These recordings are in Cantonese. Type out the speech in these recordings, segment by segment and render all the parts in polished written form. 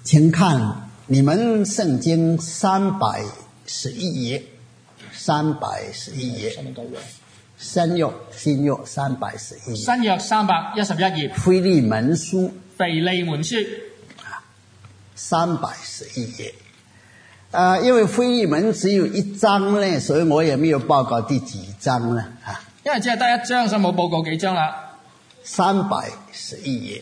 请看你们圣经311页，311页，新約311頁， 新約311頁， 腓利門書腓利門書 311頁。因為腓利門只有1章呢，所以我也沒有報告第幾章呢因為只係得1章，所以冇報告幾章啦。 311頁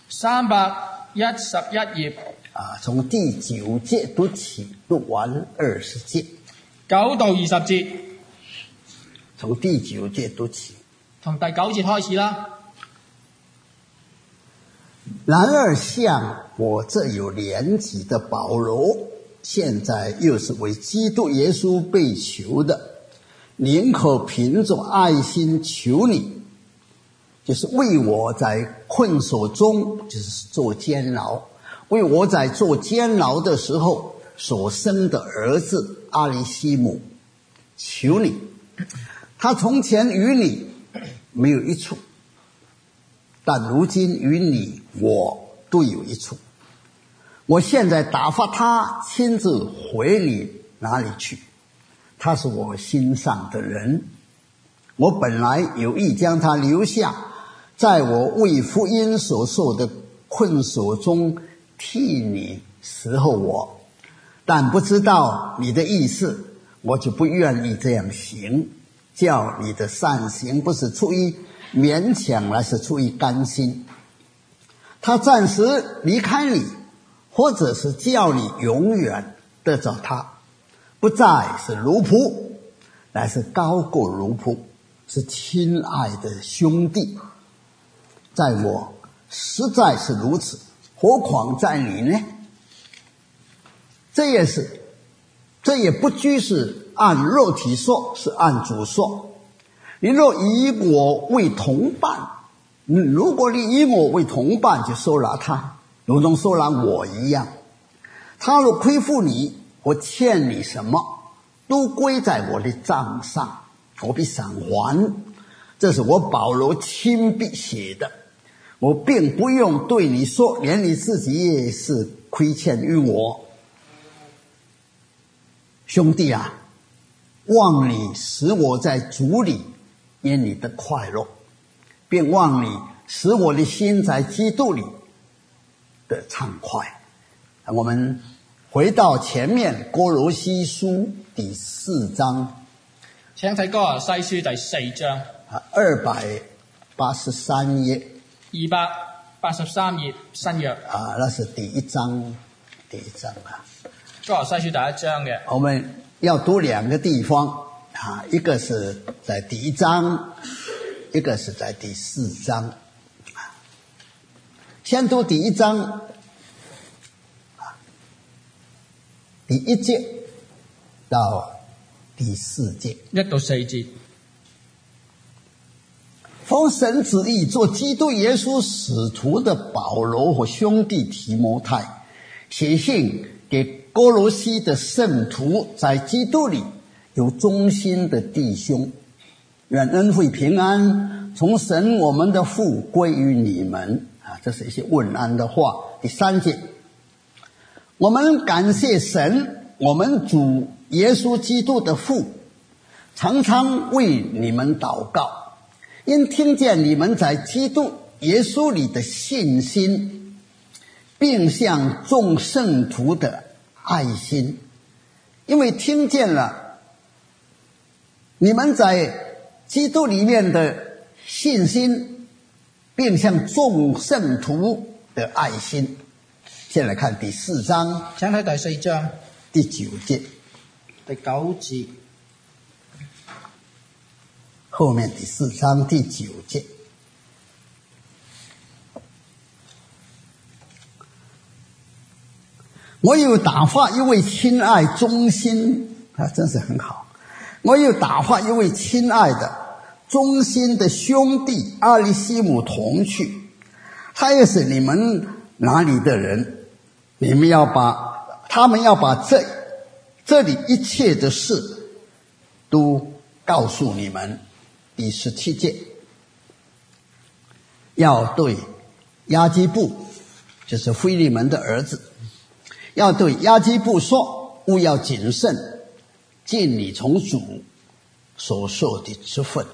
311頁從第9節讀起，讀完20節 ，9到20節， 從第9節讀起， 從第9節開始啦。 然而像我這有年紀的保羅，現在又是為基督耶穌被囚的，寧可憑着愛心求你，就是為我在困鎖中，就是做監牢，為我在做監牢的時候所生的兒子阿里西姆，求你，他從前與你沒有一處，但如今與你我都有一處。我現在打發他親自回你哪裡去，他是我心上的人，我本來有意將他留下，在我為福音所受的困鎖中替你伺候我，但不知道你的意思，我就不願意這樣行，叫你的善行不是出於勉強，而是出於甘心。他暫時離開你，或者是叫你永遠得着他，不再是奴僕，乃是高過奴僕，是親愛的兄弟。在我實在是如此，何況在你呢？這也不拘是按肉體說，是按主說。你若以我為同伴，如果你以我為同伴，就收納他，如同收納我一樣。他若虧負你，我欠你什麼，都歸在我的賬上，我必償還。這是我保羅親筆寫的，我並不用對你說，連你自己也是虧欠於我。兄弟啊，望你使我在主裡因你的快樂，並望你使我的心在基督裡的暢快。我們回到前面哥羅西書第4章， 請睇哥羅西書第4章 283頁 283頁新約那是第一章哥羅西書第1章嘅。 我們要讀2個地方一個是在第1章，一個是在第4章。先讀第1章第1節到第4節 1到4節。 奉神旨意做基督耶穌使徒的保羅和兄弟提摩太，寫信給哥羅西的聖徒，在基督裡有忠心的弟兄，願恩惠平安從神我們的父歸於你們這是一些問安的話。第3節，我們感謝神，我們主耶穌基督的父，常常為你們禱告，因聽見你們在基督耶穌裡的信心，並向眾聖徒的愛心，因為聽見了你們在基督裡面的信心，並向眾聖徒的愛心。先來看第4章， 請睇第4章第9節， 第9節後面第4章第9節。我又打發一位親愛忠心真是很好。我又打發一位親愛的忠心的兄弟阿里西姆同去，他也是你們那裡的人，他們要把這裡一切的事都告訴你們。第17節，要對亞基布，就是腓利門的兒子， 要对亚基布说，务要谨慎，尽你从主所受的职分。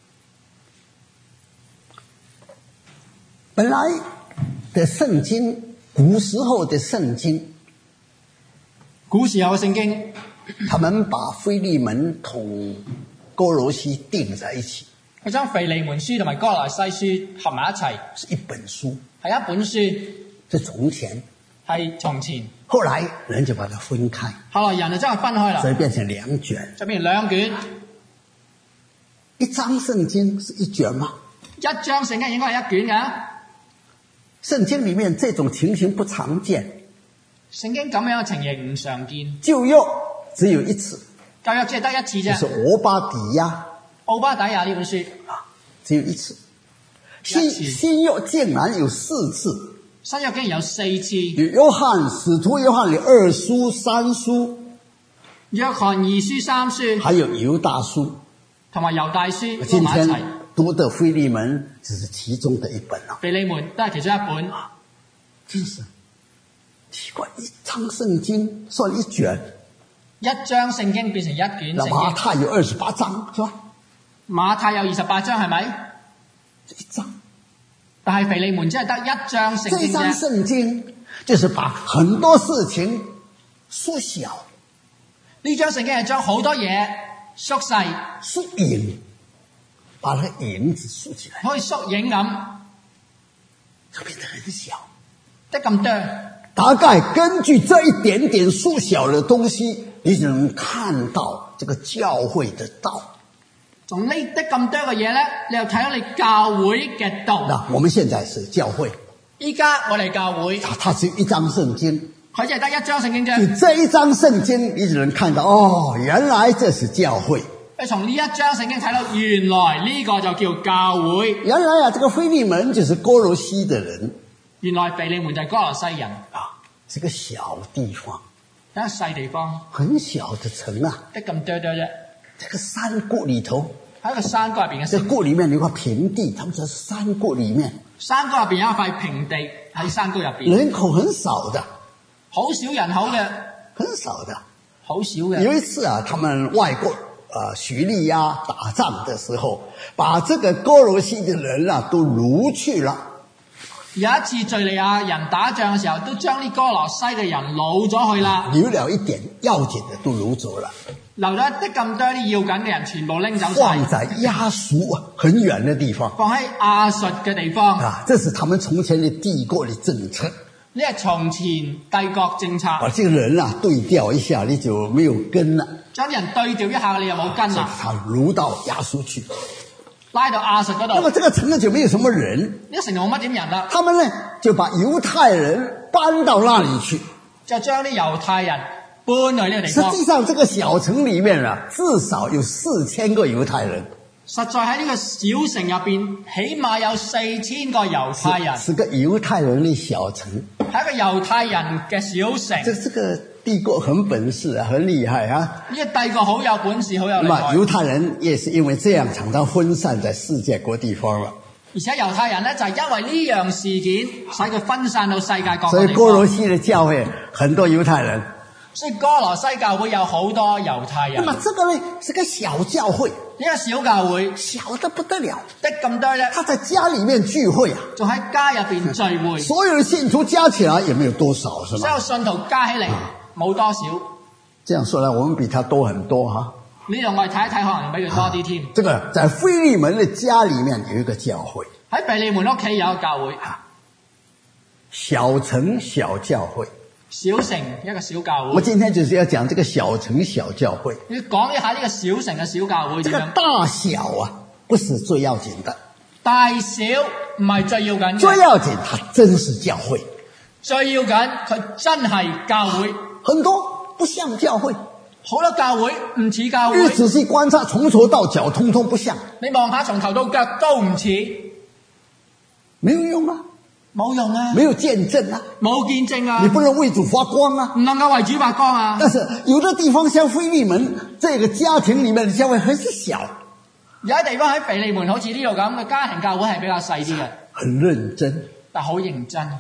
本来的圣经，古时候的圣经， 古時候嘅聖經， 他們把腓利門同哥羅西訂在一起， 佢將腓利門書同埋哥羅西書合埋一齊， 是一本書， 係一本書， 是從前， 係從前。 後來人就把它分開， 後來人就將佢分開啦， 所以變成兩卷。 就變成兩卷。 一章聖經是一卷嗎？ 一章聖經應該係一卷嘅。 聖經裡面這種情形不常見， 聖經咁樣嘅情形唔常見。 舊約只有一次， 舊約只係得一次啫。 就是俄巴底亞。 奧巴底亞呢本書只有一次。新約竟然有4次。 新約竟然有4次。 約翰使徒約翰的2書3書， 約翰2書3書， 還有猶大書同埋猶大書今埋一齊。 天讀的腓利門只是其中的一本啊。 腓利門都係其中一本。 真是奇怪，一章聖經算一卷， 一章聖經變成一卷聖經。 馬太有28章，是吧？ 馬太有28章係咪？ 一章。 但係腓利門只係得一章聖經啫。 這章聖經就是把很多事情縮小。 呢章聖經係將好多嘢縮細， 縮影，把那個影子縮起來， 可以縮影咁， 就變得很小， 得咁多。 大概根據這一點點縮小的東西，你就能看到這個教會的道。 從呢得咁多嘅嘢咧，你又睇到你教會嘅道。 那我們現在是教會， 依家我哋教會， 它只有一章聖經， 佢只係得一章聖經啫。 你這一章聖經，你就能看到哦，原來這是教會。 你從呢一章聖經睇到，原來呢個就叫教會。 原來啊，這個腓利門就是哥羅西的人。 原來腓利門就係哥羅西人啊，是個小地方， 一個細地方， 很小的城啊， 得咁多啫。 這個山谷裏頭。 喺一個山谷入邊嘅城， 這谷裏面有塊平地，他們在山谷裏面。 山谷入邊有一塊平地喺山谷入邊， 人口很少的， 好少人口嘅， 很少的， 好少嘅。 有一次啊，他們外國敘利亞打仗的時候，把這個哥羅西的人啊都擄去了。 有一次敘利亞人打仗嘅時候，都將啲哥羅西嘅人擄咗去啦， 留了一點要緊的都擄走了。 留咗一啲咁多啲要緊嘅人，全部拎走晒。 放在亞述很遠的地方。 放喺亞述嘅地方。 啊，這是他們從前的帝國的政策。 呢係從前帝國政策。 把這個人啊對調一下，你就沒有根了。 將啲人對調一下，你又冇根啦。 他擄到亞述去， 拉到亞述嗰度。 那麼這個城呢就沒有什麼人。 呢個城冇乜點人啦。 他們呢就把猶太人搬到那裡去， 就將啲猶太人搬去呢個地方。 實際上，這個小城裡面啊，至少有4000個猶太人。 實在喺呢個小城入邊，起碼有4000個猶太人。 是個猶太人的小城， 係一個猶太人嘅小城。 這個帝國很本事啊，很厲害啊！ 呢個帝國好有本事，好有厲害。 猶太人也是因為這樣，常常分散在世界各地方了。 而且猶太人呢，就係因為呢樣事件，使佢分散到世界各地方。 所以哥羅西的教會很多猶太人。 所以哥羅西教會有好多猶太人。 那麼這個呢是個小教會， 呢個小教會小得不得了， 得咁多啫。 他在家裡面聚會啊， 仲喺家入邊聚會。 所有的信徒加起來也沒有多少，是嗎？ 所有信徒加起嚟冇多少。 這樣說來，我們比他多很多哈。 呢度我哋睇一睇，可能比佢多啲添。 這個在腓利門的家裡面有一個教會， 喺腓利門屋企有一個教會， 小城小教會。 小城一個小教會。 我今天就是要講這個小城小教會。 要講一下呢個小城嘅小教會點樣。 這個大小啊，不是最要緊的。 大小唔係最要緊嘅。 最要緊，它真是教會。 最要緊，佢真係教會。 很多不像教會， 好多教會唔似教會。 你仔細觀察，從頭到腳，通通不像。 你望下，從頭到腳都唔似， 沒有用啊。 冇用啊， 沒有見證啊， 冇見證啊， 你不能為主發光啊， 唔能夠為主發光啊。 但是有的地方像腓利門這個家庭裡面的教會很小， 有啲地方喺腓利門好似呢度咁嘅家庭教會係比較細啲嘅， 很認真， 但好認真。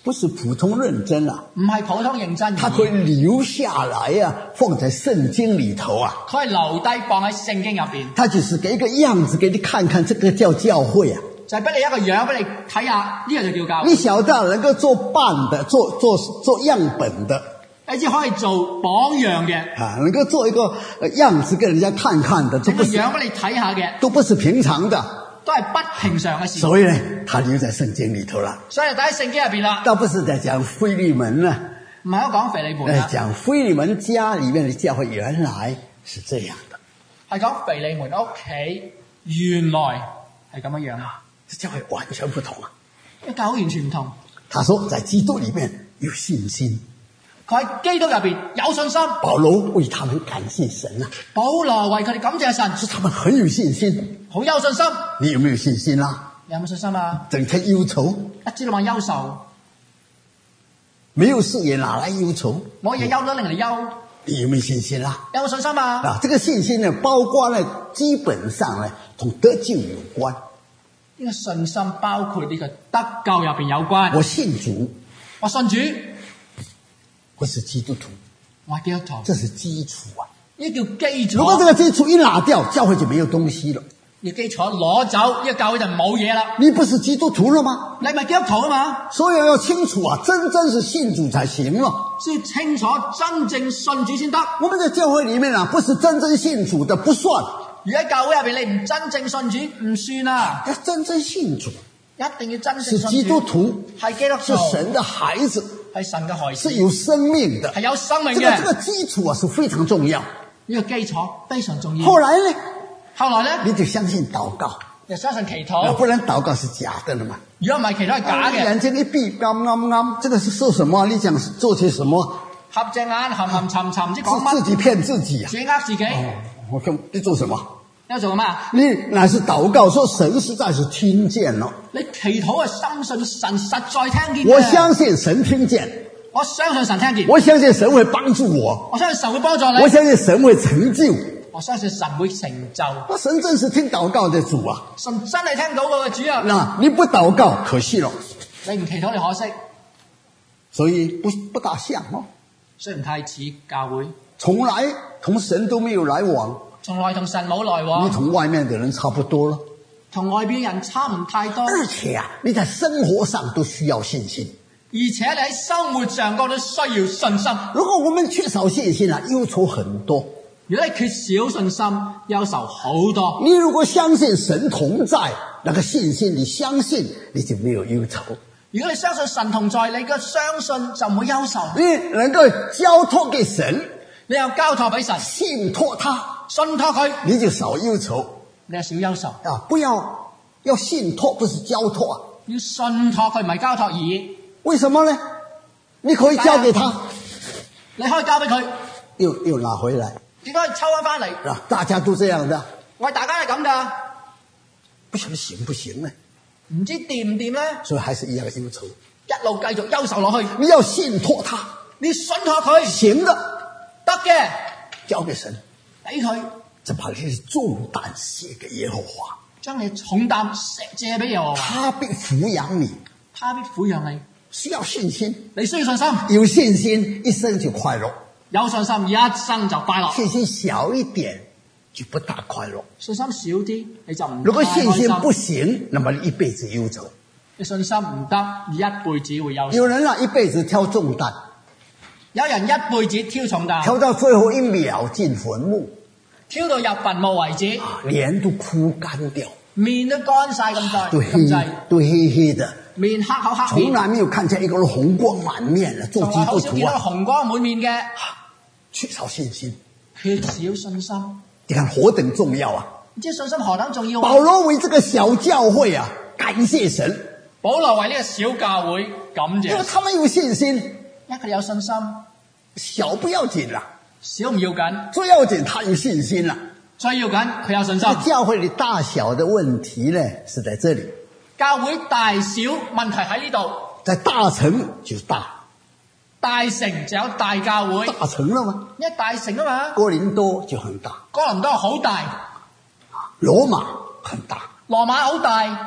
不是普通认真啊， 唔係普通認真， 他可以留下來啊，放在聖經裏頭啊。 佢係留低放喺聖經入邊， 他只是給一個樣子給你看看，這個叫教會啊。 就係俾你一個樣俾你睇下，呢個就叫教會。 你曉得能夠做伴的，做樣本的， 你只可以做榜樣嘅， 啊，能夠做一個樣子給人家看看的， 整個樣俾你睇下嘅， 都不是平常的， 都係不平常嘅事。 所以呢，他留在聖經裏頭了。 所以就喺聖經入邊啦， 倒不是在講腓利門呢， 唔係講腓利門啦， 講腓利門家裏面的教會原來是這樣的， 係講腓利門屋企原來係咁樣啊。 這教會完全不同啊！ 呢教會完全唔同。 他說在基督裏面有信心， 佢喺基督入邊有信心。 保羅為他們感謝神啊！ 保羅為佢哋感謝神， 說他們很有信心， 好有信心。 你有沒有信心啊？ 你有冇信心啊？ 整天憂愁， 一直都話憂愁， 沒有事也拿來憂愁， 冇嘢憂都拎嚟憂。 你有沒有信心啊？ 有冇信心啊？ 啊，這個信心呢，包括呢，基本上呢，同得救有關。 呢個信心包括呢個得救入邊有關。 我信主， 我信主， 我是基督徒， 我係基督徒， 這是基礎啊。 呢叫基礎。 如果這個基礎一拿掉，教會就沒有東西了。 呢基礎攞走，呢個教會就冇嘢啦。 你不是基督徒了嗎？ 你咪基督徒啊嘛。 所以要清楚啊，真正是信主才行了。 所以清楚真正信主先得。 我們在教會裏面啊，不是真正信主的不算。 如果喺教會入邊你唔真正信主唔算啊。 要真正信主， 一定要真正信主。 是基督徒， 係基督徒， 是神的孩子， 係神嘅孩子， 是有生命的， 係有生命嘅。 這個基礎啊是非常重要。 呢個基礎非常重要。 後來呢？ 你就相信禱告， 就相信祈禱， 不然禱告是假的了嘛。 如果唔係祈禱係假嘅。 眼睛一閉，啱，這個是說什麼？你講做些什麼？ 合隻眼，含沉沉，唔知講乜。 自己騙自己啊！ 自己呃自己。 我說你做什麼？ 你做咩？ 你乃是禱告，說神實在是聽見了。 你祈禱係深信神實在聽見。 我相信神聽見。 我相信神聽見。 我相信神會幫助我。 我相信神會幫助你。 我相信神會成就。 我相信神會成就。 神真是聽禱告的主啊！ 神真係聽到我嘅主啊！ 那你不禱告，可惜了。 你唔祈禱，你可惜。 所以不大像哦。 雖然太似教會， 從來同神都沒有來往。 從來同神冇來往。 你同外面的人差不多了。 同外邊人差唔太多。 而且啊，你在生活上都需要信心。 而且你喺生活上都需要信心。 如果我們缺少信心啊，憂愁很多。 如果你缺少信心，憂愁好多。 你如果相信神同在，那個信心你相信，你就沒有憂愁。 如果你相信神同在，你嘅相信就唔會憂愁。 你能夠交託給神， 你又交託俾神， 信託他， 信託佢， 你就少憂愁。 你就少憂愁啊！不要信託，不是交託啊。 要信託佢，唔係交託而已。 為什麼呢？你可以交給他， 你可以交俾佢， 又拿回來。 點解抽翻嚟？ 大家都這樣的。 喂，大家係咁噶， 不曉得行不行呢？ 唔知掂唔掂呢？ 所以還是一樣憂愁， 一路繼續憂愁落去。 你要信託他， 你信託佢， 行的， 得嘅， 交給神， 俾佢， 就把你的重擔卸給耶和華， 將你重擔借俾耶和華， 他必撫養你， 他必撫養你。 需要信心， 你需要信心， 有信心一生就快樂， 有信心一生就快樂。 信心小一點就不大快樂， 信心少啲你就唔。 如果信心不行，那麼你一輩子憂愁。 你信心唔得，你一輩子會憂愁。 有人啊，一輩子挑重擔， 有人一輩子挑重擔， 挑到最後一秒進墳墓， 挑到入墳墓為止， 臉都枯乾掉， 面都乾晒咁滯， 都黑黑的。 面黑口黑面， 從來沒有看見一個人紅光滿面的做基督徒啊！ 好少見到紅光滿面嘅， 缺少信心， 缺少信心。 你看何等重要啊！ 你知信心何等重要啊？ 保羅為這個小教會啊，感謝神。 保羅為呢個小教會感謝， 因為他們有信心， 因為佢哋有信心， 小不要緊啦， 小唔要緊， 最要緊他有信心啦。 最要緊佢有信心。 教會的大小的問題呢，是在這裡。 教會大小問題喺呢度， 在大城就是大， 大城就有大教會， 大城了嗎？ 因為大城啊嘛。 哥林多就很大， 哥林多好大， 羅馬很大， 羅馬好大，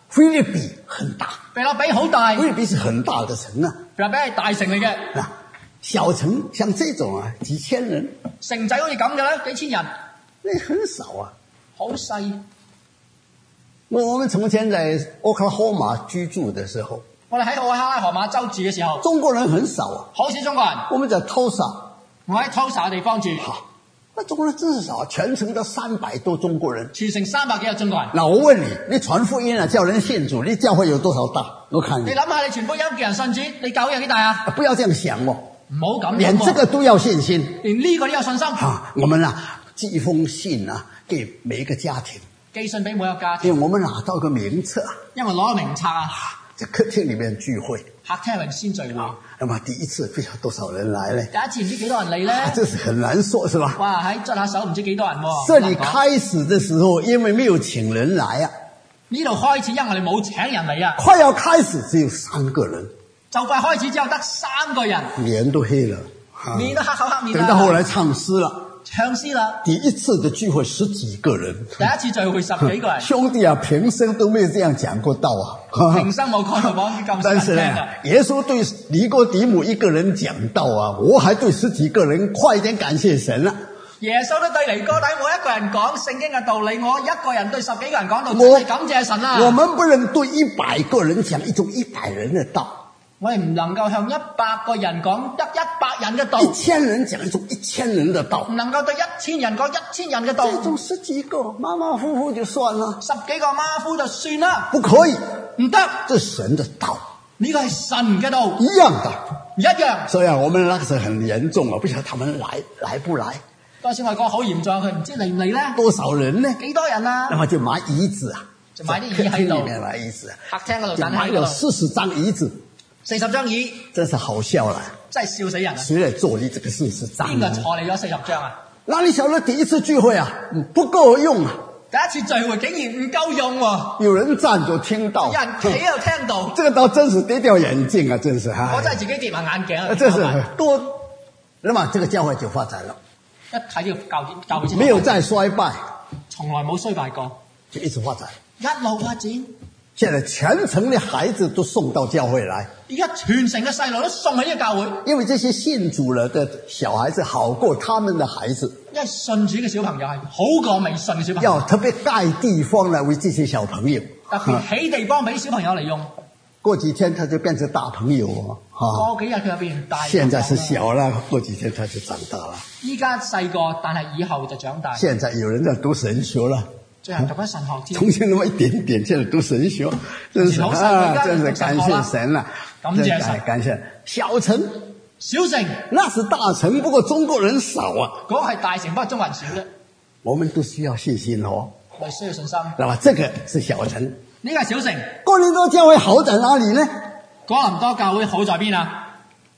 菲律比很大， 腓立比好大， 菲律比是很大的城啊。 腓立比係大城嚟嘅， 小城像这种啊，几千人， 城仔好似咁嘅咧，幾千人， 那很少啊。 好細。 我们從前在俄克拉荷馬居住的時候， 我哋喺奧克拉荷馬州住嘅時候， 中國人很少啊。 好少中國人。 我們在Tulsa， 我喺 Tulsa 嘅地方住， 那中國人真是少，全城都300多中國人， 全城300幾個中國人。 那我問你，你傳福音啊，叫人信主，你教會有多少大？我看你諗下，你傳福音叫人信主，你教會有幾大啊？ 不要這樣想哦， 唔好咁諗喎， 連這個都要信心， 連呢個都有信心。 我們寄一封信給每一個家庭， 寄信俾每一個家庭， 因為我們拿到個名冊， 因為攞個名冊啊， 在客廳裏面聚會， 客廳入面先聚會。 那麼第一次不知道多少人來呢？ 第一次唔知幾多人嚟咧？ 這是很難說，是吧？ 哇，喺捽下手唔知幾多人喎。 這裡開始的時候，因為沒有請人來啊， 呢度開始因為我哋冇請人嚟啊， 快要開始只有3個人， 就快開始之後得3個人， 臉都黑了， 面都黑口黑面啦。 等到後來唱詩了。 唱詩啦！ 第一次的聚會10幾個人， 第一次聚會10幾個人， 兄弟啊，平生都沒有這樣講過道啊！ 平生冇講過咁但是呢，耶穌對尼哥底母一個人講道啊，我還對10幾個人，快點感謝神啊！ 耶穌都對尼哥底母一個人講聖經嘅道理，我一個人對10幾個人講道，真係感謝神啊！ 我們不能對100個人講一種100人的道。 我哋唔能夠向100個人講得100人嘅道 ，1000人講一種1000人的道， 唔能夠對1000人講1000人嘅道。 這種10幾個馬馬虎虎就算了 ，10幾個馬虎就算啦， 不可以， 唔得， 這是神的道， 呢個係神嘅道， 一樣的， 一樣。 所以我們那個時候很嚴重啊，不曉得他們來不來。 嗰時外國好嚴重，佢唔知嚟唔嚟咧？ 多少人呢？ 幾多人啊？ 那麼就買椅子啊， 就買啲椅喺度， 買椅子， 客廳嗰度就買了40張椅子。40 張椅， 真是好笑啦！ 真係笑死人啊！ 誰來坐你這個40張？ 邊個坐你嗰40張啊？ 哪裡曉得第一次聚會啊，不夠用啊！ 第一次聚會竟然唔夠用喎！ 有人站就聽到， 有人企喺度聽到， 這個倒真是跌掉眼鏡啊！真是哈！ 我真係自己跌埋眼鏡啊！ 這是多，那麼這個教會就發展了。 一睇呢個教會， 沒有再衰敗， 從來冇衰敗過， 就一直發展， 一路發展。 現在全城的孩子都送到教會來， 而家全城嘅細路都送去呢個教會， 因為這些信主了的小孩子好過他們的孩子， 因為信主嘅小朋友係好過未信嘅小朋友， 要特別蓋地方來為這些小朋友， 特別起地方俾小朋友嚟用。 過幾天他就變成大朋友啊！ 過幾日佢就變成大朋友。 現在是小了，過幾天他就長大了。 依家細個，但係以後就長大。 現在有人在讀神學了。 最後讀咗神學添， 從前那麼一點點，現在讀神學，真是真是感謝神了， 感謝神， 感謝。小城， 小城， 那是大城，不過中國人少啊。 嗰個係大城，不過中國人少啫。 我們都需要信心哦。 我哋需要信心。 那麼這個是小城， 呢個係小城。 哥林多教會好在哪裡呢？ 哥林多教會好在邊啊？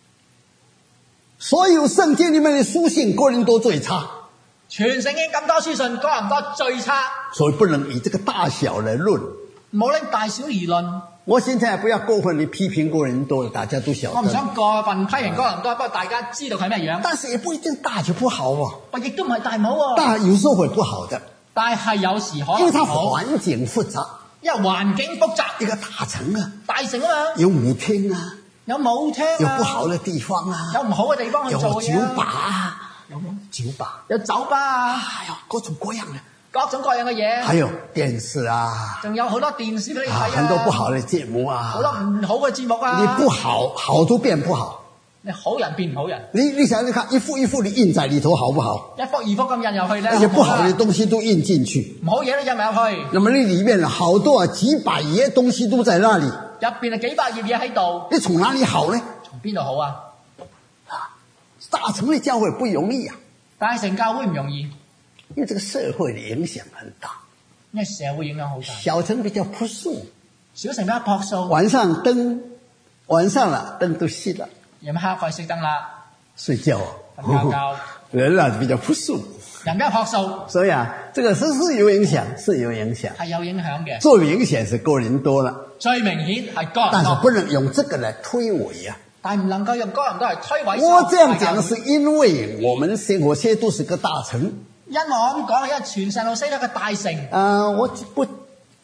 所有聖經裡面的書信，哥林多最差。 全聖經咁多書信，哥林多最差， 所以不能以這個大小來論， 冇拎大小而論。 我現在不要過分地批評哥林多，大家都曉得。 我唔想過分批評哥林多，不過大家知道佢咩樣。 但是也不一定大就不好喎， 我亦都唔係大唔好喎。 大有時候會不好的， 但係有時可能因為它環境複雜， 因為環境複雜。 一個大城啊， 大城啊嘛， 有舞廳啊， 有舞廳啊， 有不好的地方啊， 有唔好嘅地方去做嘢啊， 有酒吧啊。酒吧， 有酒吧啊， 各種各樣的， 各種各樣嘅嘢， 還有電視啊， 仲有好多電視俾你睇啊， 很多不好的節目啊， 好多唔好嘅節目啊， 你不好，好都變不好， 你好人變唔好人， 你想看一幅一幅的印在裏頭好不好？ 一幅二幅咁印入去咧， 而且不好的東西都印進去， 唔好嘢都印埋入去， 那麼那裏面好多幾百頁東西都在那裏， 入邊係幾百頁嘢喺度， 你從哪裏好呢？ 從邊度好啊？ 大城的教會不容易啊。 大城教會唔容易， 因為這個社會的影響很大， 因為社會影響好大。 小城比較樸素， 小城比較樸素。 晚上了燈都熄了， 夜晚黑快熄燈啦， 睡覺， 瞓覺。 人啊比較樸素， 人比較樸素， 所以啊，這個是有影響，是有影響， 係有影響嘅。 最明顯是哥林多了， 最明顯係哥林多， 但是不能用這個來推諉啊。 但唔能夠用哥林多嚟推諉。 我這樣講是因為我們聖火車都是個大城。 因為我咁講，因為全聖路西都係個大城。 我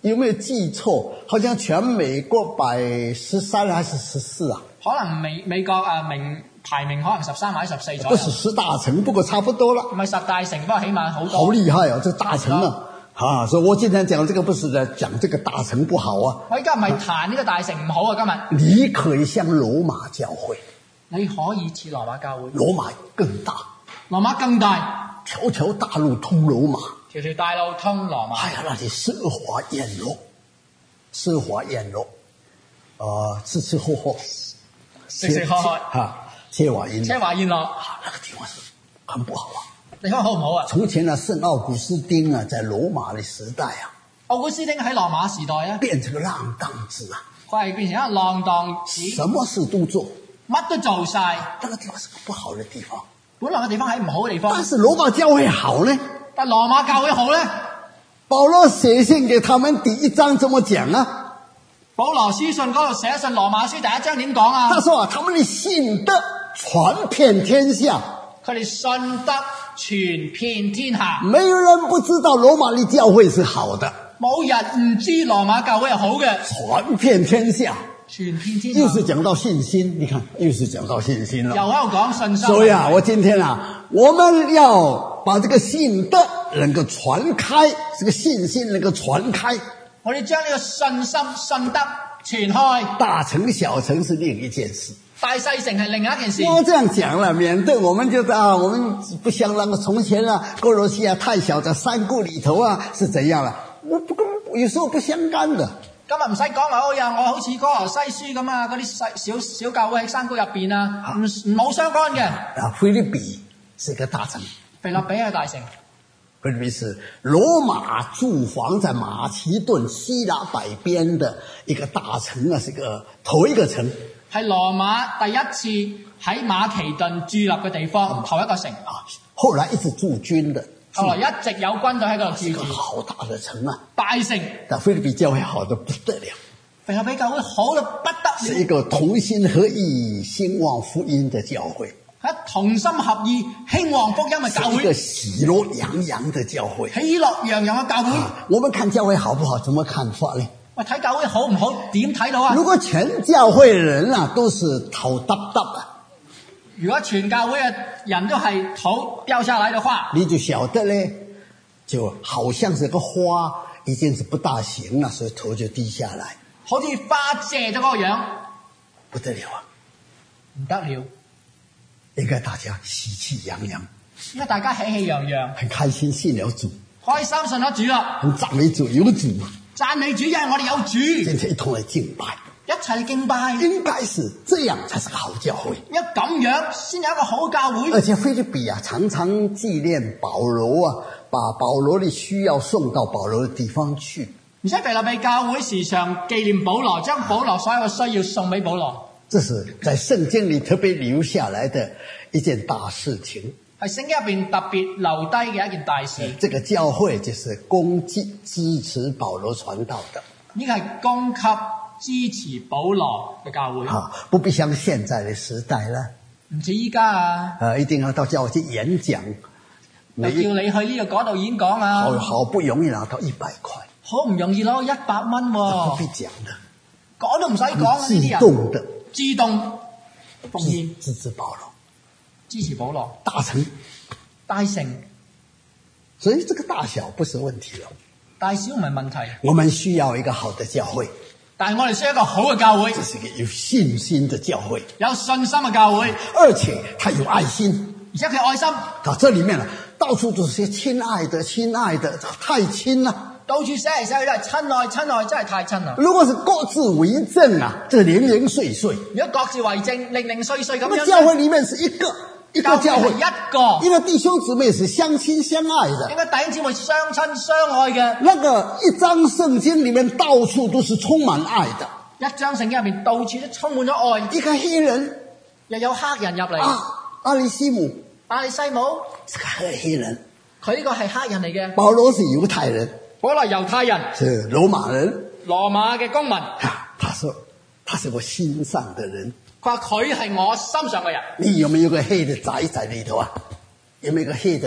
有没有记错？好像全美國排13還是14啊？ 可能美國排名可能13或者14左右。 不是10大城，不過差不多了。 唔係10大城，不過起碼好多。 好厲害哦，這個大城啊！所以我今天講這個不是在講這個大城不好啊。 我而家唔係彈呢個大城唔好啊，今日。 你可以像羅馬教會， 你可以似羅馬教會。 羅馬更大， 羅馬更大， 條條大路通羅馬， 條條大路通羅馬。 哎呀，那裡奢華宴樂，奢華宴樂，吃吃喝喝， 食喝喝， 奢華宴樂， 奢華宴樂， 那個地方是很不好啊。 地方好唔好啊？ 從前啊，聖奧古斯丁啊，在羅馬的時代啊， 奧古斯丁喺羅馬時代啊， 變成個浪蕩子啊， 佢係變成一個浪蕩子， 什麼事都做， 乜都做晒。 那個地方是個不好的地方。 本來個地方係唔好嘅地方， 但是羅馬教會好呢？ 但羅馬教會好呢？ 保羅寫信給他們第1章怎麼講啊？ 保羅書信嗰度寫信羅馬書第1章點講啊？ 他說啊，他們的信德傳遍天下， 佢哋信德傳遍天下， 沒有人不知道羅馬的教會是好的， 冇人唔知羅馬教會係好嘅， 傳遍天下， 傳遍天下。 又是講到信心，你看又是講到信心了， 又喺度講信心。 所以啊，我今天啊，我們要把這個信德能夠傳開，這個信心能夠傳開， 我哋將呢個信心信德傳開。 大城小城是另一件事， 大細城係另一件事。 我這樣講了，免得我們覺得啊，我們不像那個從前啊，哥羅西亞太小的山谷裏頭啊，是怎樣了？有時候不相干的。 今日唔使講話，我好似歌羅西書咁啊，嗰啲小教會喺山谷入邊啊，冇相干嘅。 腓立比是個大城， 腓立比係大城。 腓立比是羅馬駐防在馬其頓希臘北邊的一個大城啊，是個頭一個城。係羅馬第一次喺馬其頓駐立嘅地方，頭一個城。 後來一直駐軍的。 後來一直有軍隊喺嗰度駐住。 好大的城啊！ 大城。 但腓立比教會好得不得了。 腓立比教會好到不得了。 是一個同心合意興旺福音的教會。 同心合意興旺福音嘅教會。 是一個喜樂洋洋的教會。 喜樂洋洋嘅教會。 我們看教會好不好？怎麼看法呢？ 喂，睇教會好唔好？點睇到啊？ 如果全教會人啊都是頭耷耷啊，如果全教會嘅人都係頭掉下來的話，你就曉得咧，就好像是個花已經是不大行了，所以頭就低下來，好似花謝咗嗰個樣，不得了啊，唔得了。應該大家喜氣洋洋，應該大家喜氣洋洋，很開心信了主，開心信咗主啦，很讚美主有主，讚美主因為我哋有主，今天一同嚟敬拜。一齊敬拜，應該是這樣才是個好教會。因為咁樣先有一個好教會。而且腓立比啊，常常紀念保羅啊，把保羅的需要送到保羅的地方去。而且腓立比教會時常紀念保羅，將保羅所有嘅需要送俾保羅。這是在聖經裏特別留下來的一件大事情。係聖經入邊特別留低嘅一件大事。這個教會就是供給支持保羅傳道的。呢個係供給支持保羅嘅教會，不必像現在的時代啦，唔似依家啊，一定要到教會去演講，又叫你去呢度嗰度演講啊，好不容易拿到100塊，好唔容易攞100蚊喎，不必講的，講都唔使講啊，呢啲人自動的，自動奉獻支持保羅，支持保羅，大城，大城，所以這個大小不是問題了，大小唔係問題，我們需要一個好的教會。但係我哋需要一個好嘅教會，這是一個有信心的教會，有信心嘅教會，而且他有愛心，而且佢有愛心。到這裏面啦，到處都是些親愛的，親愛的，太親啦，到處寫嚟寫去都係親愛，親愛，真係太親啦。如果是各自為政啊，這零零碎碎；如果各自為政，零零碎碎咁樣，教會裏面是一個教會，一個弟兄姊妹是相親相愛的，應該弟兄姊妹相親相愛嘅。那個一章聖經裏面到處都是充滿愛的，一章聖經入面到處都充滿咗愛。一個黑人又有黑人入嚟，阿里西姆，是個黑人，佢呢個係黑人嚟嘅。保羅是猶太人，保羅猶太人，是羅馬人，羅馬嘅公民。他說他是我心上的人。佢話佢係我心上嘅人。你有沒有個黑的仔在裏頭啊？有沒有個黑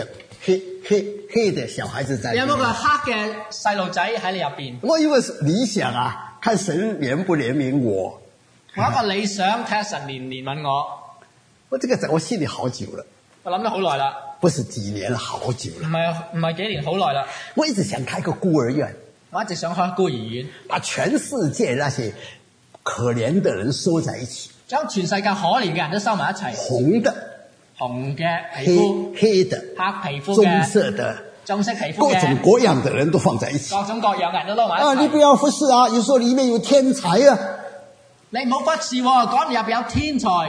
黑的小孩子在里面。 你有冇個黑嘅細路仔喺你入邊？ 我因為理想啊，看神憐不憐憫我。 我有一個理想，睇下神憐唔憐憫我。 我這個在我心裏好久了， 我諗咗好耐啦， 不是幾年了，好久了。 唔係幾年，好耐啦。 我一直想開個孤兒院， 我一直想開孤兒院， 把全世界那些可憐的人收在一起， 將全世界可憐嘅人都收埋一齊。 紅的、 紅嘅皮膚、 黑的、 黑皮膚棕嘅、 色的、 棕色皮膚各種嘅， 各樣的人都放在一起。 各種各樣嘅人都撈埋一齊。 你不要忽視啊！有時候裡面有天才啊！ 你唔好忽視喎，講入邊有天才。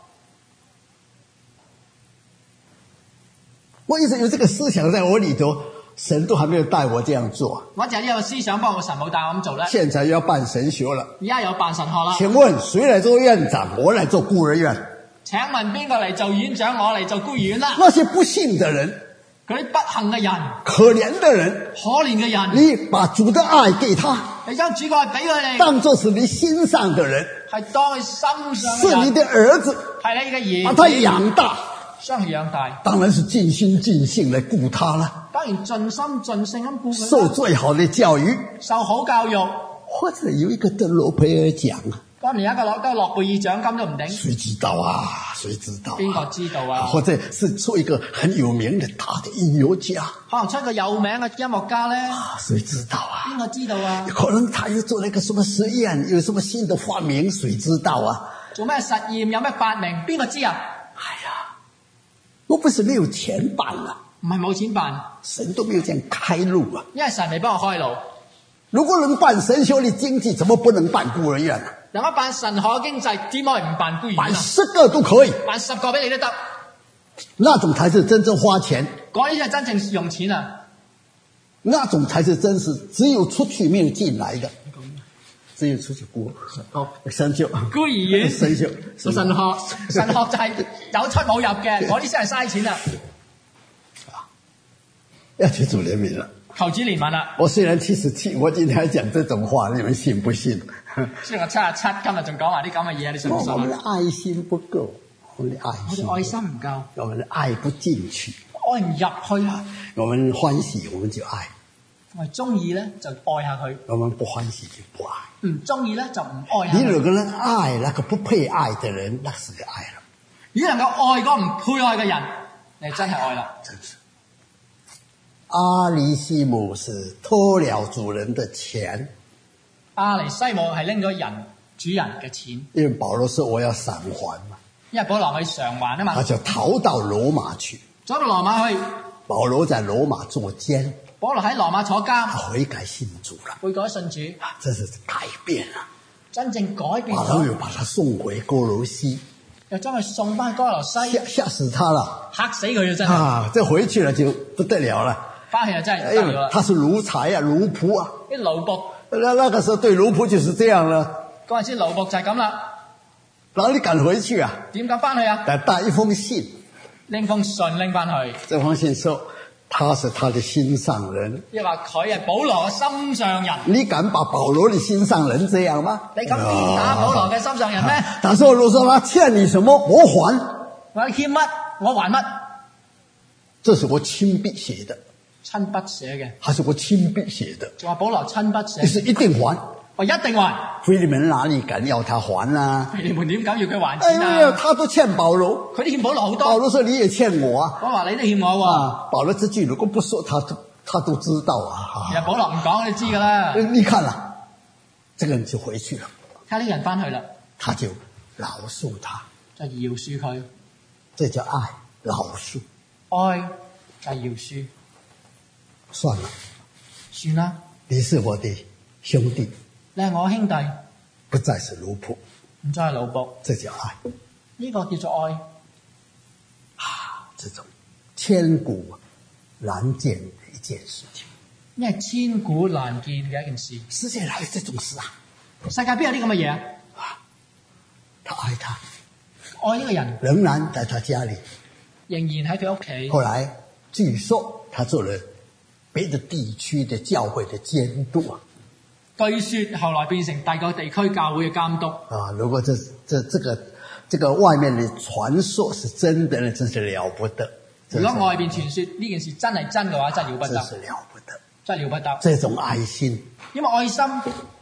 我一直有這個思想在我裡頭，神都還沒有帶我這樣做。 我就係呢個思想，不過神冇帶我咁做咧。 現在要辦神學了， 而家有辦神學啦。 請問誰來做院長？我來做孤兒院。 請問邊個嚟做院長？我嚟做孤兒院啦。 那些不幸的人， 嗰啲不幸嘅人、 可憐的人， 可憐嘅人， 你把主的愛給他， 你將主愛俾佢哋， 當作是你心上的人， 係當佢心上嘅人， 是你的兒子， 係你嘅兒子， 把他養大， 將佢養大， 當然是盡心盡性來顧他了。 當然盡心盡性咁顧佢， 受最好的教育， 受好教育， 或者有一個得諾貝爾獎啊。 當年一個攞諾貝爾獎金都唔定， 誰知道啊？誰知道啊？ 邊個知道啊？ 或者是做一個很有名的大的音樂家， 可能出一個有名嘅音樂家咧， 誰知道啊？ 邊個知道啊？ 可能他又做了一個什麼實驗，有什麼新的發明，誰知道啊？ 做咩實驗？有咩發明？邊個知啊？ 哎呀，我不是沒有錢辦啊， 唔係冇錢辦， 神都沒有這樣開路啊。 因為神未幫我開路。 如果能辦神學的經濟，怎麼不能辦孤兒院啊？ 能夠辦神學經濟，點可以唔辦孤兒院啊？ 辦10個都可以， 辦10個俾你都得， 那種才是真正花錢， 嗰啲係真正用錢啊！ 那種才是真實，只有出去沒有進來的，只有出去神學孤兒院神學就係有出冇入嘅，嗰啲先係嘥錢啊！ 要求主憐憫了。 求主憐憫啦！ 我雖然77，我今天還講這種話，你們信不信？ 雖然我77，今日仲講埋啲咁嘅嘢，你信唔信？ 我們的愛心不夠，我們的愛心唔夠， 我們的愛不進去， 愛唔入去啊！ 我們歡喜我們就愛， 我哋中意咧就愛下佢， 我們不歡喜就不愛。 唔中意咧就唔愛下佢。 你如果能愛那個不配愛的人，那是個愛了。 如果能夠愛嗰個唔配愛嘅人，你真係愛啦！ 真是。阿尼西姆是偷了主人的錢， 阿尼西姆係拎咗主人嘅錢， 因為保羅說我要償還嘛， 因為保羅去償還啊嘛， 他就逃到羅馬去。 走到羅馬去， 保羅在羅馬坐監， 保羅喺羅馬坐監， 他悔改信主了， 悔改信主， 這是改變了， 真正改變保羅咗， 又把他送回哥羅西， 又將佢送翻去哥羅西， 嚇死他了， 嚇死佢啊！真係啊，這回去了就不得了了。 翻去就真係不得了啦！ 他是奴才啊，奴僕啊， 啲奴僕， 那個時候對奴僕就是這樣了。 嗰陣時奴僕就係咁啦。 哪裡敢回去啊？ 點敢翻去啊？ 帶一封信， 拎封信拎翻去。 這封信說他是他的心上人， 即係話佢係保羅嘅心上人。 你敢把保羅的心上人這樣嗎？ 你敢打保羅嘅心上人咩？ 他說：如果說他欠你什麼，我還。 我欠乜，我還乜。 這是我親筆寫的。 親筆寫嘅， 還是我親筆寫的， 仲話保羅親筆寫， 就是一定還， 我一定還。 腓利門哪裡敢要他還啊？ 腓利門點敢要佢還錢啊？ 哎呀，他都欠保羅， 佢都欠保羅好多。 保羅說你也欠我啊， 我話你都欠我喎。 啊，保羅這句如果不說，他都知道啊。 其實保羅唔講你知噶啦。 你看啦，這個人就回去了， 睇呢個人翻去啦， 他就饒恕他， 就饒恕佢， 這叫愛，饒恕。 愛就係饒恕。 算了， 算啦， 你是我的兄弟， 你係我兄弟， 不再是奴僕， 唔再係奴僕， 這叫愛。 呢個叫做愛啊，這種千古難見的一件事情， 因為千古難見嘅一件事。 世界哪有這種事啊？ 世界邊有啲咁嘅嘢啊？ 他愛他， 愛呢個人， 仍然在他家裏， 仍然喺佢屋企。 後來據說他做了別的地區的教會的監督啊。 據說後來變成第個地區教會嘅監督。 啊，如果這個外面的傳說是真的呢，真是了不得。 如果外邊傳說呢件事真係真嘅話，真係了不得， 真是了不得， 真係了不得。 這種愛心， 因為愛心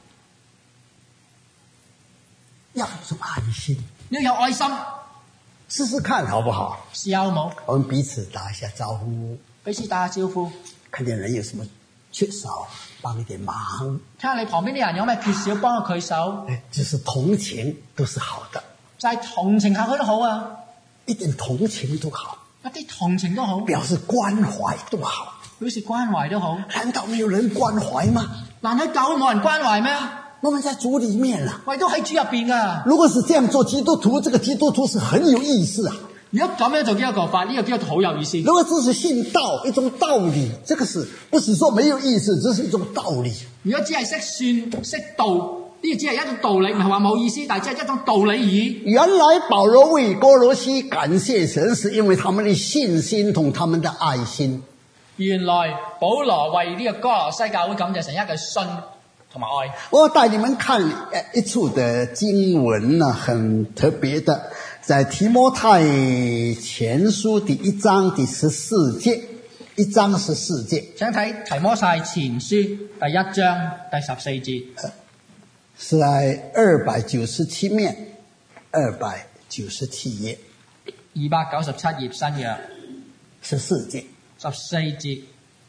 要有種愛心， 要有愛心， 試試看好不好？ 試下好冇？ 我們彼此打一下招呼， 彼此打下招呼， 看見人有什麼缺少，幫一點忙。 睇下你旁邊啲人有咩缺少，幫下佢手。 就是同情都是好的， 就係同情下佢都好啊， 一點同情都好， 一啲同情都好， 表示關懷都好。 表示關懷都好。 難道沒有人關懷嗎？ 難道教會冇人關懷咩？ 我們在主裡面啦， 我哋都喺主入邊噶。 如果是這樣做基督徒，這個基督徒是很有意思啊。 如果咁樣做基督徒法，呢個基督徒好有意思。 如果只是信道一種道理，這個是不是說沒有意思，只是一種道理。 如果只係識算識道，呢個只係一種道理，唔係話冇意思，但係只係一種道理而已。 原來保羅為哥羅西感謝神，是因為他們的信心同他們的愛心。 原來保羅為呢個哥羅西教會感謝神，一個信同埋愛。 我帶你們看一處的經文呢，很特別的，在提摩太前書第1章第14節，1章14節。 請睇提摩太前書第1章第14節， 是在297面，297頁 297頁新約 14節。 14節。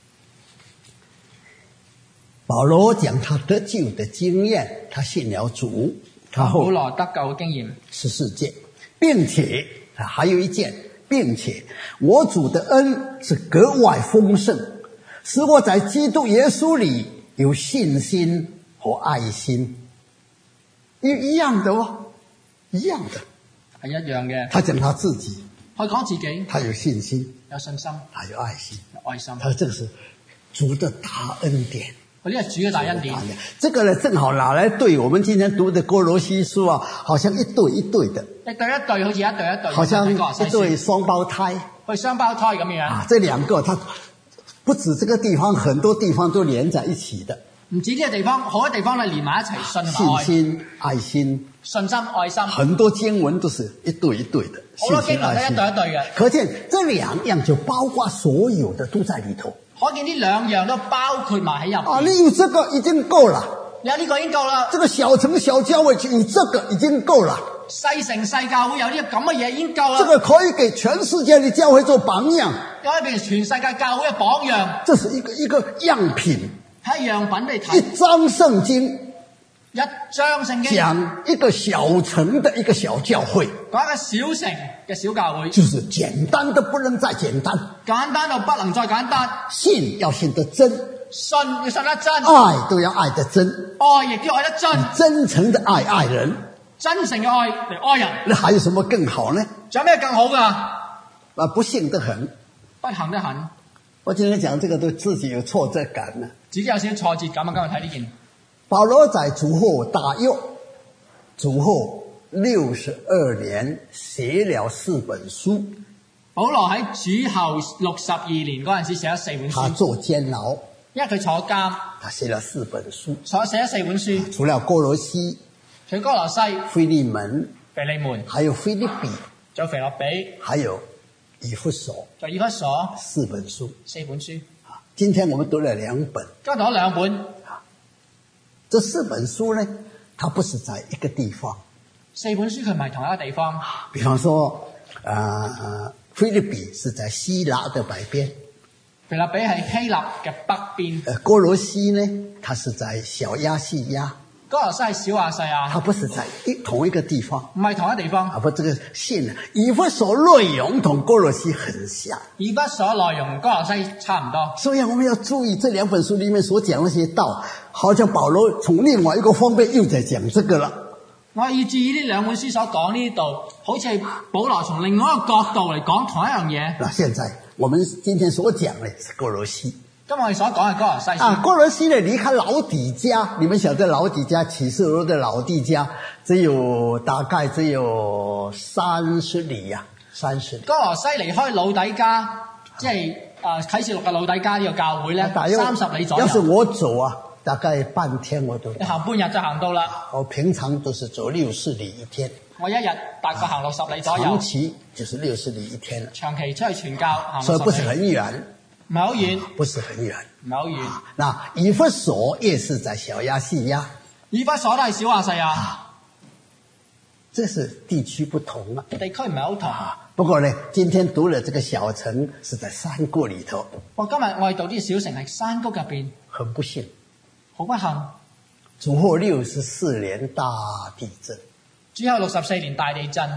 保羅講他得救的經驗，他信了主，他後保羅得救嘅經驗 14節，並且還有一件，並且我主的恩是格外豐盛，使我在基督耶穌裏有信心和愛心，一樣的哦，一樣的， 係一樣嘅。 他講他自己， 佢講自己他有信心， 有信心， 他有愛心， 有愛心。 他說這個是主的大恩典。 佢呢係主嘅大恩典。 這個呢，正好拿來對我們今天讀的哥羅西書啊，好像一對一對的， 一對一對，好似一對一對， 好像一對雙胞胎， 好似雙胞胎咁樣。 啊，這兩個它不止這個地方，很多地方都連在一起的。 唔止呢個地方，好多地方咧連埋一齊，信同愛。 信心、愛心， 信心、愛心。很多經文都是一對一對的。 好多經文都一對一對嘅。 可見這兩樣就包括所有的都在裏頭。 可見呢兩樣都包括埋喺入邊。 啊，你有這個已經夠了。 有呢個已經夠啦。 這個小城小教會有這個已經夠了。 細城細教會有呢個咁嘅嘢已經夠啦。 這個可以給全世界的教會做榜樣。 可以俾全世界教會嘅榜樣。 這是一個樣品。 係樣品嚟睇。 一章聖經。 一章聖經講一個小城的一個小教會， 講一個小城嘅小教會， 就是簡單的不能再簡單， 簡單到不能再簡單。 信要信得真， 信要信得真， 愛都要愛得真， 愛亦都要愛得真， 真誠的愛愛人， 真誠嘅愛嚟愛人。 那還有什麼更好呢？ 仲有咩更好㗎？ 啊，不幸得很， 不幸得很。 我今天講這個都自己有挫折感呢， 自己有少少挫折感啊！今日睇呢件。 保羅在主後大約主後62年寫了4本書。 保羅喺主後62年嗰陣時寫咗4本書。 他做監牢， 因為佢坐監。 他寫了4本書。 寫咗4本書。 除了哥羅西， 除哥羅西、 腓利門，還有腓立比， 仲有腓立比， 還有以弗所， 仲有以弗所 4本書。 4本書。 今天我們讀了2本。 今日讀咗2本。 這4本書呢，它不是在一個地方。 4本書佢唔係同一個地方。 比方說，腓立比是在希臘的北邊， 腓立比係希臘嘅北邊。 哥羅西呢，它是在小亞細亞。 哥羅西係小亞細亞。 它不是在同一個地方。 唔係同一個地方。 啊，不，這個信呢，以弗所內容同哥羅西很像。 以弗所內容哥羅西差唔多。 所以我們要注意這2本書裡面所講那些道，好像保羅從另外一個方面又在講這個了。 我要注意呢2本書所講呢度，好似係保羅從另外一個角度嚟講同一樣嘢。 那現在我們今天所講的是哥羅西。 今日我哋所講係哥羅西書。 哥羅西呢，離開老底嘉，你們曉得老底嘉啟示錄的老底嘉大概只有30里呀，30里。 哥羅西離開老底嘉，即係啟示錄嘅老底嘉呢個教會咧，30里左右。 要是我走啊，大概半天我都。 你行半日就行到啦。 我平常都是走6-4里一天。 我一日大概行60里左右， 長期就是60里一天了， 長期出去傳教行所以不是 60里， 很遠， 唔係好遠， 不是很遠。 唔係好遠。 那以弗所也是在小亞細亞， 以弗所都係小亞細亞， 這是地區不同啊。 地區唔係好同。 不過呢，今天讀了這個小城是在山谷裏頭， 我今日我哋讀啲小城係山谷入邊， 很不幸， 好不幸， 主後64年大地震， 主後64年大地震，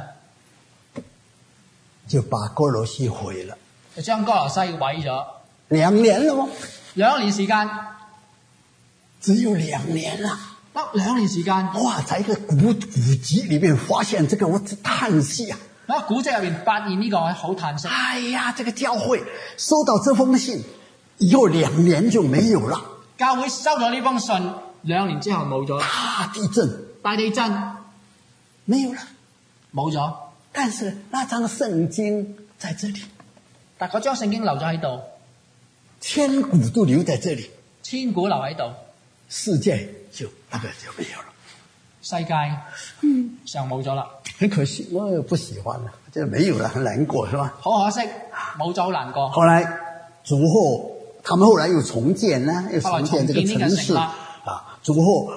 就把歌羅西毀了。 就將歌羅西毀咗。 2年了嗎？ 2年時間， 只有2年了。 得2年時間。 哇，在一個古籍裏面發現這個，我嘆息啊！ 喺古蹟入邊發現呢個，我好嘆息。 哎呀，這個教會收到這封信以後2年就沒有了。 教會收咗呢封信，2年之後冇咗。 大地震， 大地震沒有了， 冇咗。 但是那張聖經在這裡， 但嗰張聖經留咗喺度， 千古都留在這裡， 千古留喺度， 世界就那個就沒有了。 世界上冇咗啦， 很可惜，我也不喜歡了，這沒有了，很難過，是吧？ 好可惜，冇咗好難過。 後來主後，他們後來又重建呢，又重建這個城市啊。主後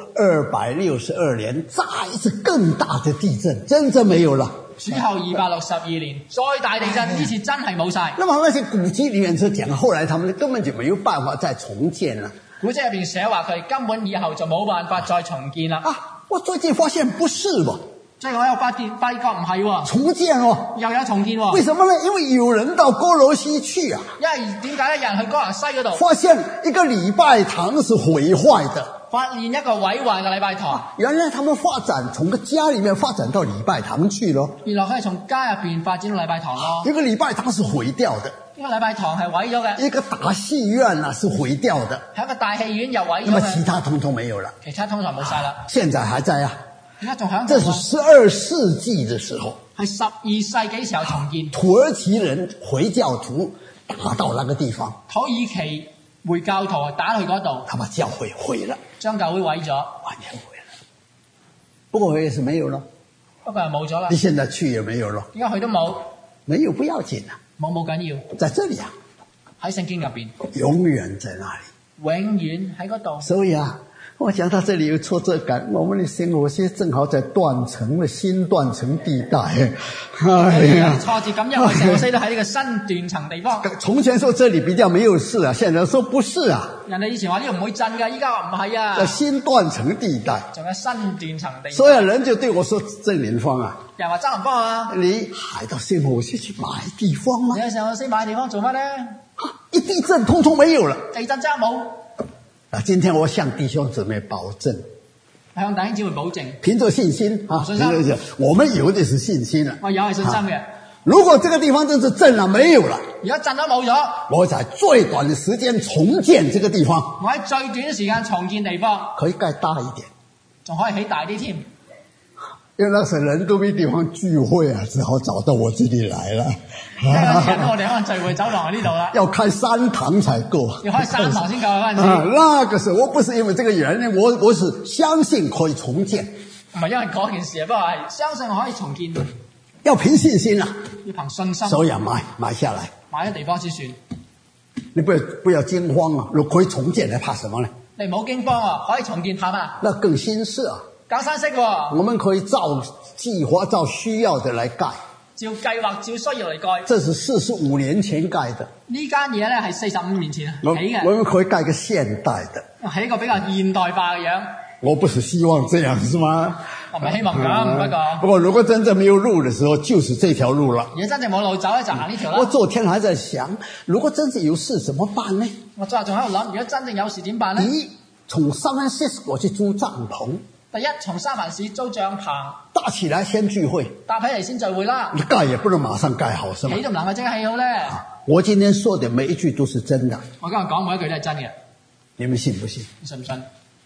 262年，再一次更大的地震，真正沒有了。 主後262年，再大地震，呢次真係冇晒。 那麼那些古籍裡面就講，後來他們根本就沒有辦法再重建了。 古蹟入邊寫話佢根本以後就冇辦法再重建啦。 啊，我最近發現不是吧？ 最後我又發覺唔係喎， 重建哦， 又有重建喎。 為什麼呢？因為有人到歌羅西去啊。 因為點解咧？有人去歌羅西嗰度， 發現一個禮拜堂是毀壞的。 發現一個毀壞嘅禮拜堂。 原來他們發展從個家裡面發展到禮拜堂去咯。 原來佢係從家入邊發展到禮拜堂咯。 一個禮拜堂是毀掉的。 呢個禮拜堂係毀咗嘅。 一個大戲院啊是毀掉的。 係一個大戲院又毀咗。 那麼其他通通沒有了。 其他通常冇晒啦。 現在還在啊。 而家仲響度。 這是12世紀的時候。 係12世紀時候重建。 土耳其人回教徒打到那個地方。 土耳其回教徒打去嗰度。 他把教會毀了。 將教會毀咗。 完全毀了。不過也是沒有了。 不過係冇咗啦。 你現在去也沒有了。 而家去都冇。 沒有不要緊啊。 冇緊要。 在這裡啊。 喺聖經入邊。 永遠在那裡。 永遠喺嗰度。 所以啊，我講到這裡有挫折感。我們的生活現在正好在斷層的新斷層地帶。哎呀， 挫折感，因為成個世都喺呢個新斷層地方。 從前說這裡比較沒有事啊，現在說不是啊。 人哋以前話呢度唔會震㗎，依家話唔係啊。 新斷層地帶。 仲有新斷層地帶。 所以人就對我說：鄭連芳啊， 人話周林芳啊， 你還到聖荷西去買地方嗎？ 你喺聖荷西買地方做乜呢？ 一地震，通通沒有了。 地震真係冇。 啊，今天我向弟兄姊妹保證， 向弟兄姊妹保證， 憑着信心啊，信心，我們有的是信心了。 我有係信心嘅。 如果這個地方真是震了沒有了， 而家震都冇咗， 我在最短的時間重建這個地方。 我喺最短時間重建地方， 可以蓋大一點， 仲可以起大啲添。 因為那時人都沒地方聚會啊，只好找到我這裡來了。 因為我哋可能聚會走廊喺呢度啦， 要開3堂才夠， 要開3堂先夠嗰陣時。 那個時候我不是因為這個原因，我是相信可以重建。 唔係因為嗰件事，不過係相信我可以重建。 要憑信心啊， 要憑信心。 所以買下來， 買咗地方先算。 你不要驚慌啊！如果可以重建，你怕什麼呢？ 你唔好驚慌啊！可以重建怕乜？ 那更新式啊！ 搞新式喎。 我們可以照計劃、照需要的來蓋。 照計劃、照需要嚟蓋。 這是45年前蓋的。 呢間嘢咧係45年前起嘅。 我們可以蓋個現代的。 起一個比較現代化嘅樣。 我不是希望這樣，是嗎？ 我唔係希望咁， 不過如果真正沒有路的時候，就是這條路了。 如果真正冇路走咧，就行呢條啦。 我昨天還在想，如果真正有事怎麼辦呢？ 我昨日仲喺度諗，如果真正有事點辦呢？ 第一，從三藩市過去租帳篷。 第一，從三藩市租帳篷， 搭起來先聚會， 搭起嚟先聚會啦。 你蓋也不能馬上蓋好，是嗎？ 你都唔能夠即刻起好咧。 我今天說的每一句都是真的。 我今日講每一句都係真嘅。 你們信不信？ 你信唔信？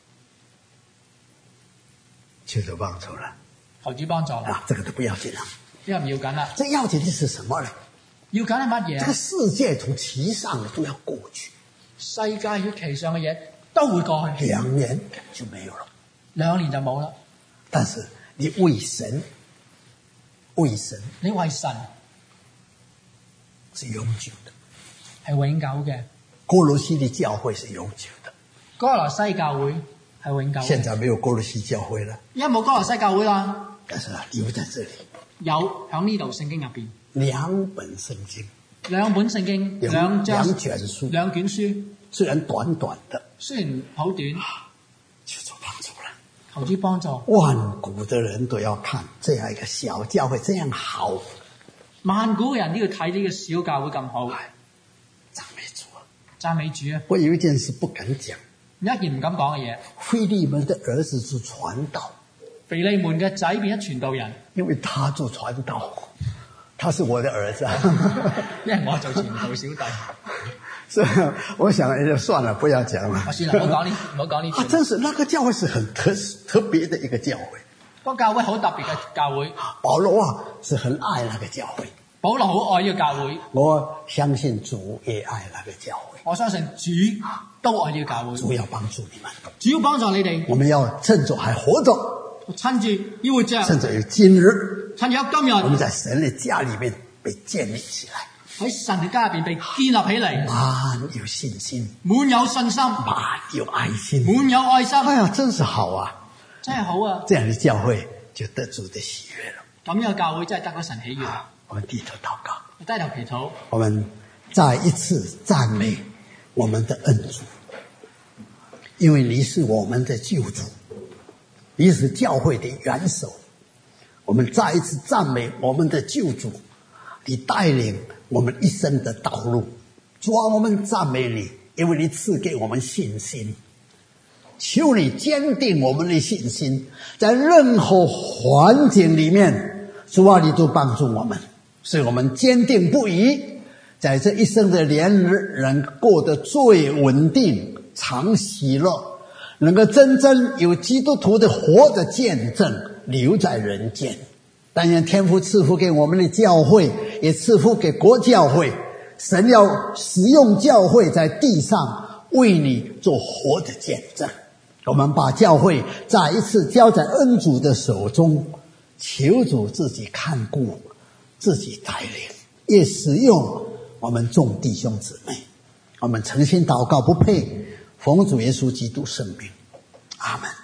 求主幫助了， 求主幫助啦。 啊，這個都不要緊啦。 呢個唔要緊啦。 這要緊的是什麼呢？ 要緊係乜嘢？ 這個世界從其上的都要過去， 世界與其上嘅嘢都會過去。 2年就沒有了。 2年就冇啦。 但是你為神为神， 你為神是永久的。 係永久嘅， 哥羅西的教會是永久的。 哥羅西教會係永久嘅。 現在沒有哥羅西教會了， 因為冇哥羅西教會啦。 但是留在這裡。 有喺呢度聖經入邊兩本聖經， 兩本聖經，兩卷書， 雖然短短的， 雖然好短， 求主幫助了。 求主幫助。 萬古的人都要看這樣一個小教會這樣好， 萬古嘅人都要睇呢個小教會咁好。 讚美主啊！ 讚美主啊！ 我有一件事不敢講， 一件唔敢講嘅嘢。 腓利門的兒子是傳道， 腓利門嘅仔變咗傳道人， 因為他做傳道，他是我的兒子， 因為我做傳道小弟。 所以我想也就算了，不要講了。 我算啦，唔好講呢。 真是那個教會是很特別的一個教會， 個教會好特別嘅教會。 保羅啊，是很愛那個教會。 保羅好愛呢個教會， 我相信主也愛那個教會。 我相信主都愛呢個教會。 主要幫助你們， 主要幫助你哋。 我們要趁着還活着， 趁住要活着， 趁着有今日， 趁住有今日， 我們在神的家裏面被建立起來， 喺神嘅家入邊被建立起嚟， 滿有信心， 滿有信心， 滿有愛心， 滿有愛心。 哎呀，真是好啊！ 真係好啊！ 這樣的教會就得主的喜悅了。 咁樣嘅教會真係得咗神喜悅。 我們低頭禱告， 低頭祈禱， 我們再一次讚美我們的恩主，因為你是我們的救主，你是教會的元首。我們再一次讚美我們的救主，你帶領我們一生的道路。主啊，我們讚美你，因為你賜給我們信心。求你堅定我們的信心，在任何環境裡面，主啊，你都幫助我們，所以我們堅定不移，在這一生的年日能過得最穩定、常喜樂，能夠真正有基督徒的活的見證留在人間。但願天父賜福給我們的教會，也賜福給國教會，神要使用教會在地上為你做活的見證。我們把教會再一次交在恩主的手中，求主自己看顧，自己帶領，也使用我們眾弟兄姊妹。我們誠心禱告，不配，奉主耶穌基督聖名，阿們。